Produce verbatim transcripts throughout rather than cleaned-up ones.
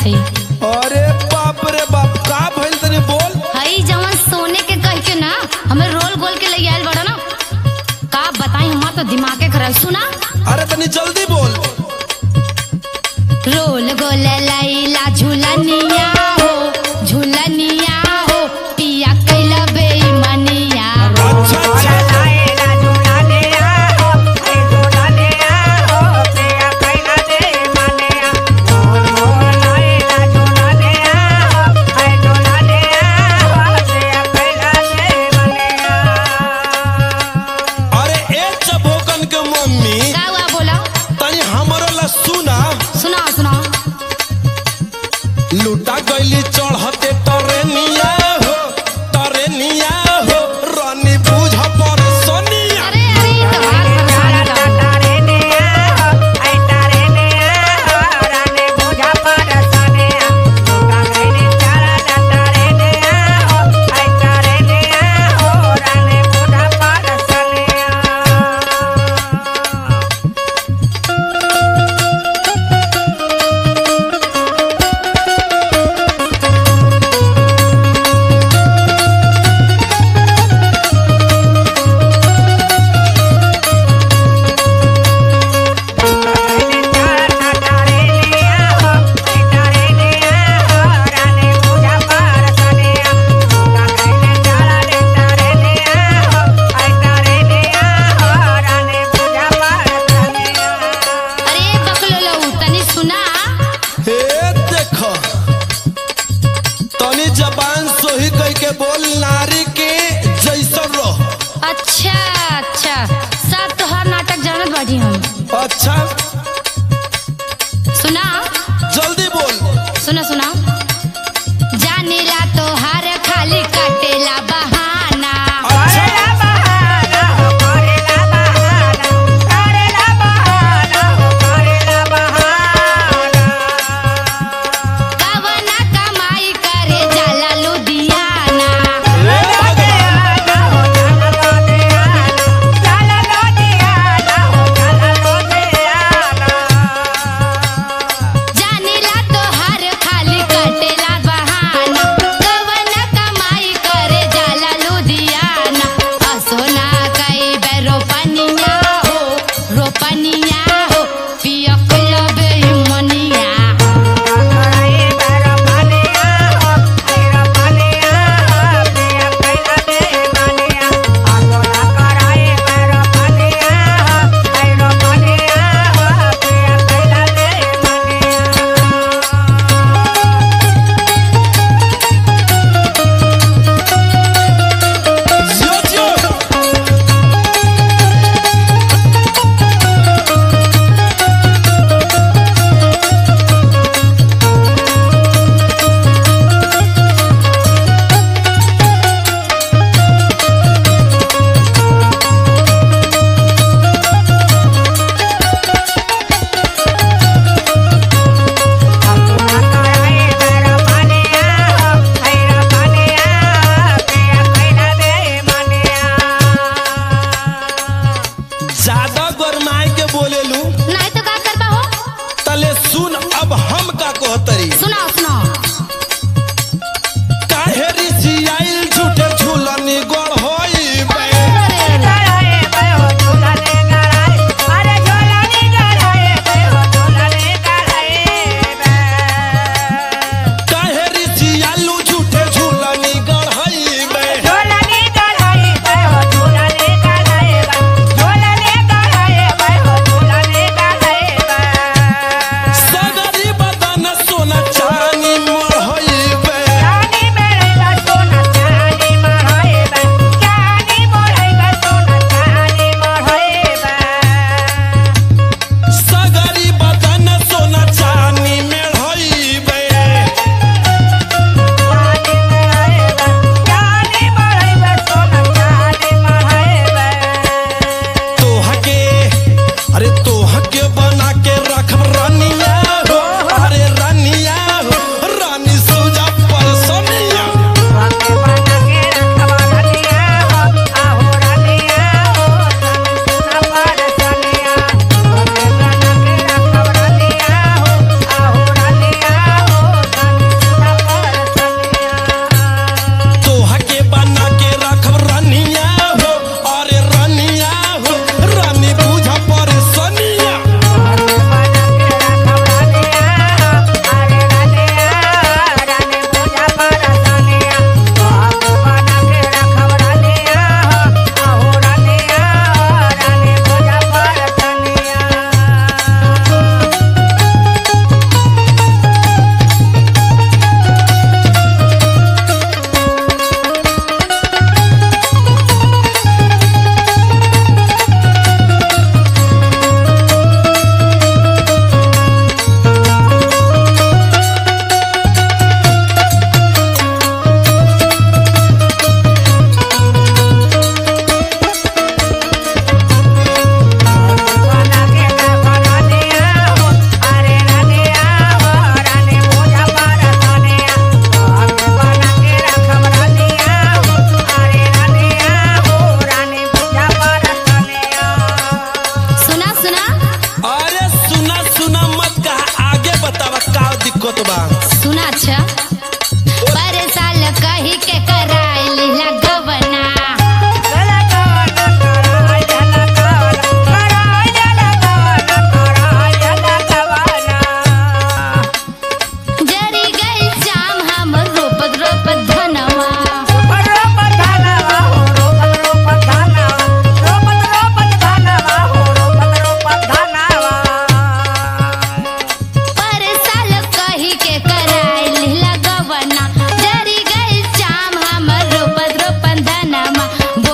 थे। अरे बाप रे बाप, का भइल तनी बोल। हई जवन सोने के कह के ना हमें रोल गोल के ले आयल बड़ा ना, का बताई हमार तो दिमागे खराब। सुना, अरे तनी जल्दी बोल। रोल गोल लैला झूलनिया हो, झूलनिया हो, पिया कैला बेईमानिया। अच्छा अच्छा,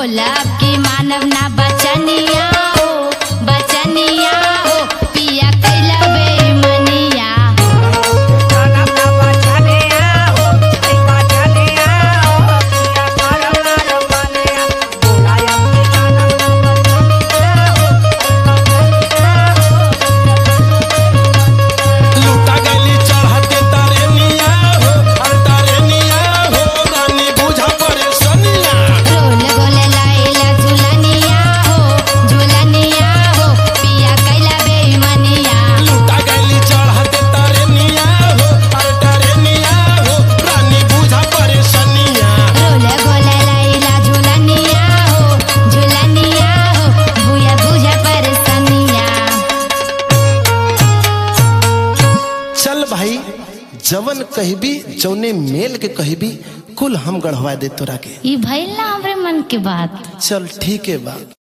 बोला कि मानव ना बचनिया हो बचनिया हो पिया कैला बेईमानिया। लूटा गली चढ़ते तारेनिया हो अरे तारेनिया हो रानी बुझा परेशानिया। रोल गोले लाइला झुलनिया हो झुलनिया हो पिया कैला बेईमानिया। लूटा गली चढ़ते तारेनिया हो अरे तारेनिया हो रानी बुझा परेशानिया। रोल गोले लाइला झुलनिया हो झुलनिया हो भूया बुझा परेशानिया। चल भाई जवन कहबी जौने मेल के कहबी कुल हम गढ़वा दे तोरा के। ई भइल ना हमरे मन के बात। चल ठीक है बा।